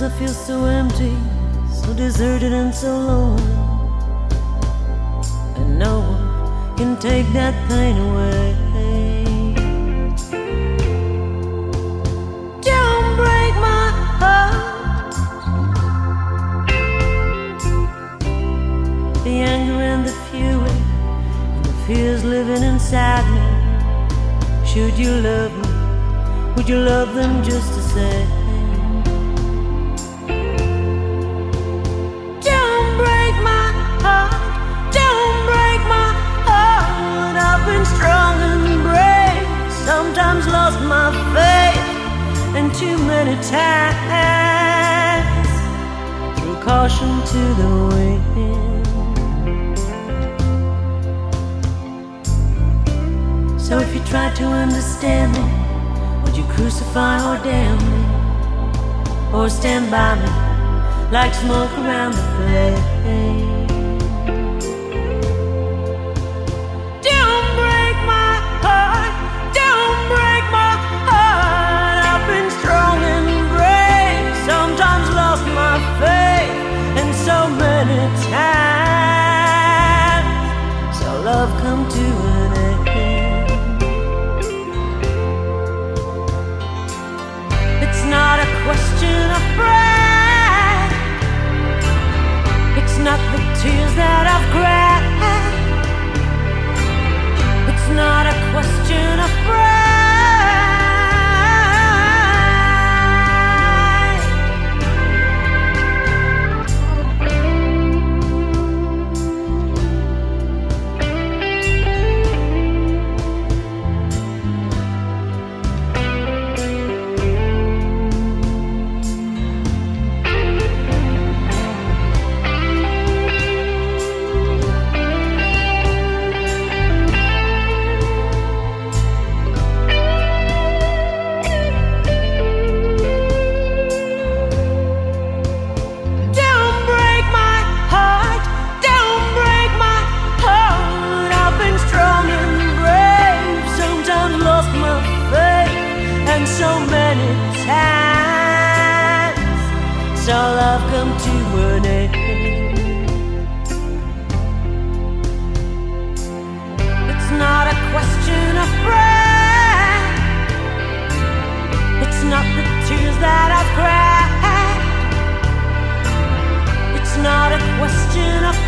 I feel so empty, so deserted and so lonely, and no one can take that pain away. Don't break my heart. The anger and the fury and the fears living inside me. Should you love me, would you love them just the same? Sometimes lost my faith, and too many times threw caution to the wind. So if you tried to understand me, would you crucify or damn me, or stand by me like smoke around the flame? So many times, so love come to an end. It's not a question of pride. It's not the tears that I've cried. It's not a question of pride. So many times, so love come to an end. It's not a question of pride. It's not the tears that I've cried. It's not a question of